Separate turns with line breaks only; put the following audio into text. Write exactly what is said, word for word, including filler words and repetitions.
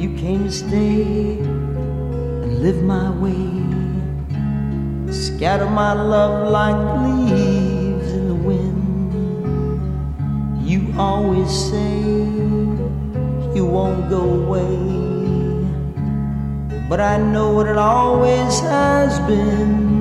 You came to stay and live my way, scatter my love like leaves in the wind. You always say you won't go away, but I know what it always has been.